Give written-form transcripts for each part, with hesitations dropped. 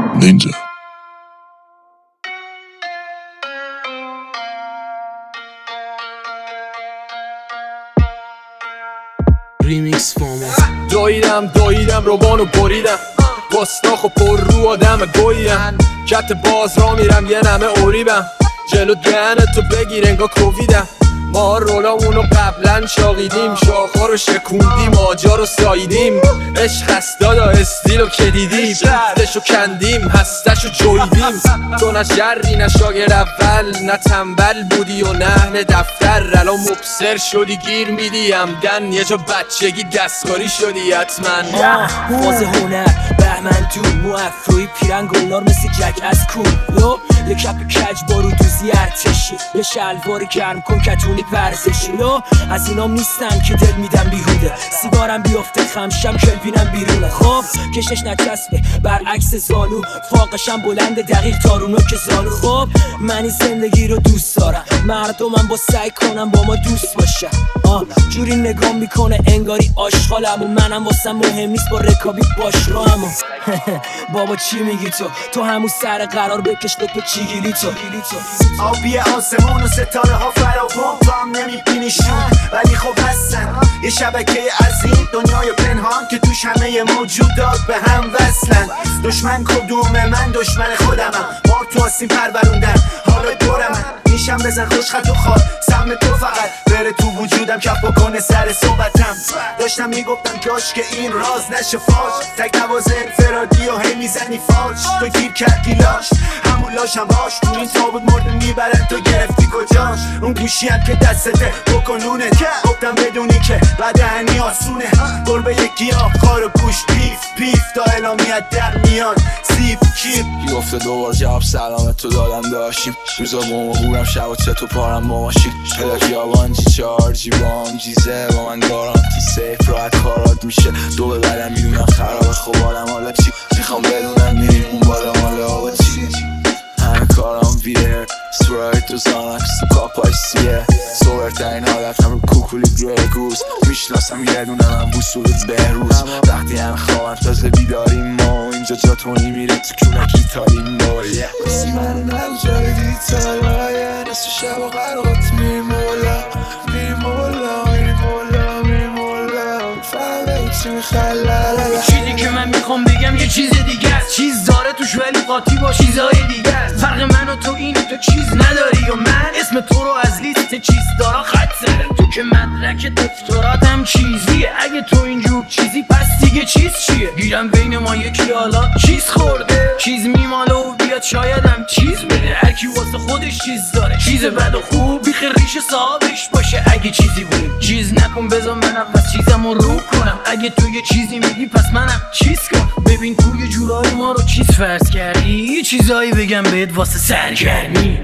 Ninja. ریمیکس فاما دویدم روبانو بریدم گستاخ و پر رو آدم گویم کت باز را میرم یه نمه اوریبم جلو دهنتو بگیر انگا کوویدم ما رولامونو قبلا شاقیدیم شاخا رو شکوندیم آجا رو ساییدیم عشق هست دادا استیل رو کدیدیم دشو کندیم هستشو جویدیم تو نه شری نه شاگر اول نه تنبل بودی و نه اهل دفتر الان مبصر شدی گیر میدی همدن یه جا بچگی دستکاری شدی حتما فاز هنر بهمن تو مو افروی پیرن گلنار مثل جک از کون یه کپ کج بارو دوزی ارتشی یه شلواری گرم کن کتونی ورزشی از اینام نیستم که دل میدم بیهوده سیگارم بیافته خمشم کلوینم بیرونه خب کشش نچسبه برعکس زالو فاقشم بلنده دقیق تارونو که زالو خب منی زندگی رو دوست دارم مردمم با سعی کنم با ما دوست باشم جوری نگاه میکنه انگاری آشغالم و منم واسم مهم نیست با رکابی باش رو همون بابا چی میگی تو همون سر قرار بکش لپ چیگیلی تو آبی آسمون و ستاره ها فراوان تو هم نمیبینیشون ولی خب هستن یه شبکه عظیم دنیای پنهان که توش همه موجودات به هم وصلن دشمن کدومه من دشمن خودمم مار تو آسیم پروروندن حالا دورمن میشم بزن خوش خط و خواد سم تو فقط بره تو وجودم کف بکنه سر صحبتم داشتم میگفتم کاش که این راز نشه فاش تک نوازه انفرادی و هی میزنی فاش تو گیر کردی لاش همون لاشم باش تو این تابوت مرده میبرن تو گرفتی کجاش اون گوشی هم که دستته بکنونه گفتم بدونی که بدهنی آسونه گربه یکی آبخار و گوش پیف تا اعلامیت در میان سیف کیپ گفته دوبار جواب سلامت تو دادم داشتیم روزا بوم و بورم شب و چت و پارم با ماشین پلاکی آبانجی چارجی بام جیزه با من گارانتی سیف راحت کارات میشه دو به بعدم میدونم خرابه خب آدم حالا چی میخوام بدونم میریم اون بالا ماله آبا چی همه کارام ویر سورای تو زانکس تو کاپای سیه سورترین حالت هم رو کوکولی گرگوز میشناسم یه دونه من بوسولت بهروز وقتی همه خوابم تازه بیداریم ما اینجا جاتونی میره تو کونکی تالیم بایی بسی منو نگو جای دیتالایه نصف شب و قرقات میریم مولا فعله چی میخلال چیزی که من میخوام بگم یه چیز دیگه است چیز داره توش ولی قاطی با چیزهای دیگه است فرق من و تو اینه تو چیز نداری و من اسم تو رو از لیست چیز دارا خط زدم تو که مدرک دکتراتم چیزیه اگه تو اینجور چیزی پس دیگه چیز چیه گیرم بین ما یکی حالا چیز خورده چیز میماله و بیاد شایدم چیز بده هرکی واسه خودش چیز داره چیز بد و خوب بیخ ریش صاحبش باشه اگه چیزی بود چیز نکن بذار منم پس چیزمو رو کنم اگه تو یه چیزی میگی پس منم چیز کن ببین تو یه جورایی ما رو چیز فرض کردی یه چیزایی بگم بهت واسه سرگرمی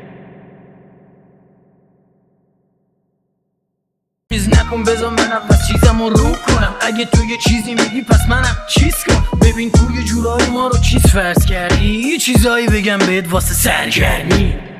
چیز نکن بذار منم پس چیزمو رو کنم اگه تو یه چیزی میگی پس منم چیز کن ببین تو یه جورایی ما رو چیز فرض کردی یه چیزایی بگم بهت واسه سرگرمی